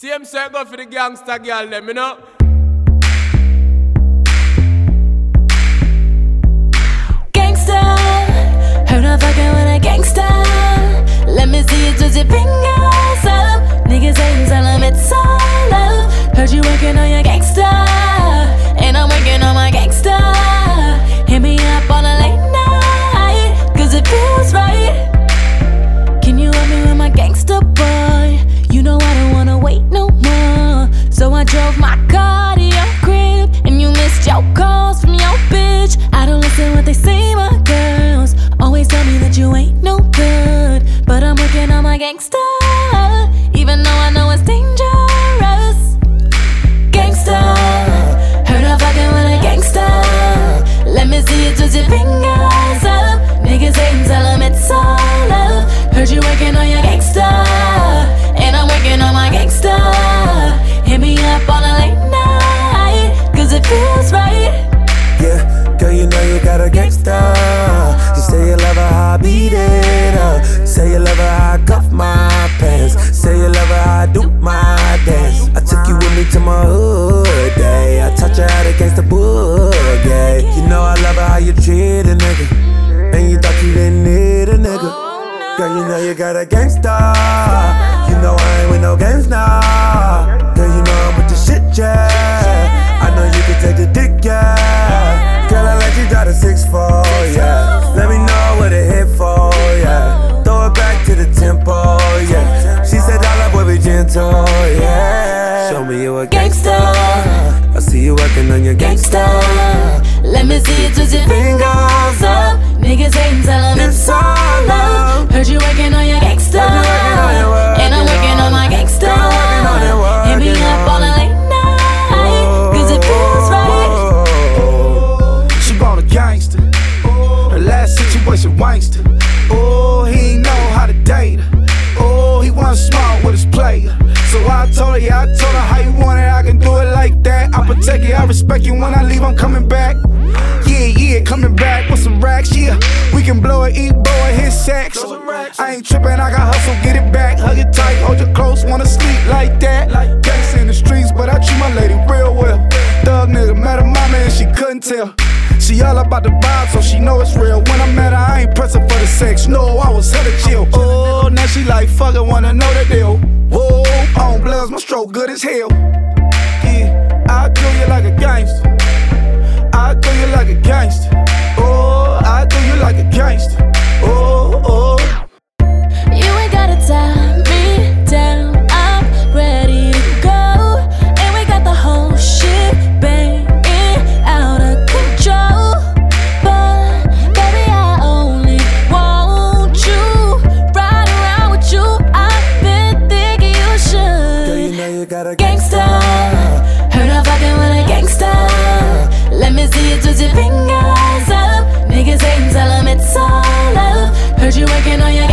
Same set go for the gangster girl, them, you know. Gangsta, heard of fucking with a gangsta. Let me see you twist your fingers up. Niggas hatin', tell them it's all love. Heard you working on your gangsta, and I'm working on my gangsta. Hit me up on a late night, cause it feels right. Can you help me with my gangsta boy? You know I don't wanna wait no more. So I drove my car to your crib, and you missed your calls from your bitch. I don't listen what they say, my girls always tell me that you ain't no good. But I'm working on my gangsta, even though I know it's dangerous. Gangsta, heard of fucking with a gangsta. Let me see you twist your fingers up. Niggas hatin', tell them it's all love. Heard you working on your gangsta, and I'm working on my gangsta. Hit me up on a late night, cause it feels right. Yeah, girl, you know you got a gangsta. You say you love her how I beat it up. Say you love her how I cuff my pants. Say you love her how I do my dance. I took you with me to my hood day. I taught you how to gangsta boogie. You know I love her how you treat a nigga, and you thought you didn't need a nigga. Girl, you know you got a gangsta. You know I ain't with no games now. Girl, you know I'm with the shit, yeah. I know you can take the dick, yeah. Girl, I let you drive the 6'4", yeah. Let me know what it hit for, yeah. Throw it back to the tempo, yeah. She said, "Dollar boy, be gentle, yeah." Show me you a gangsta. I see you working on your gangsta. Let me see you twist your fingers up. Niggas hatin', tell them it's all love. Heard you working on your gangsta, and I'm working on my gangsta. Hit me up on a late night, cause it feels right. She bought a gangster. Her last situation wankster. Oh, he ain't know how to date her. Oh, he wasn't smart with his player. So I told her how you want it, I can do it like that. I protect you, I respect you. When I leave, I'm coming back. Yeah, coming back with some racks, yeah. We can blow it, eat, blow it, hit sex. I ain't tripping, I got hustle, get it back. Hug it tight, hold you close, wanna sleep like that. Gangsta in the streets, but I treat my lady real well. Thug nigga, met her mama and she couldn't tell. She all about the vibe, so she know it's real. When I met her, I ain't pressing for the sex. No, I was hella chill. Oh, now she like, fuck it, wanna know the deal. Whoa, on bloods, my stroke good as hell. Yeah, I do you like a gangster. I do you like a gangster. Oh, I do you like a gangster. Oh. You ain't gotta tie me down, I'm ready to go. And we got the whole shit banging out of control. But baby, I only want you. Ride around with you, I've been thinking you should. Girl, you know you got a gangsta. Heard of fucking with a gangsta. Let me see you twist your fingers up. Niggas hatin', tell them it's all love. Heard you working on your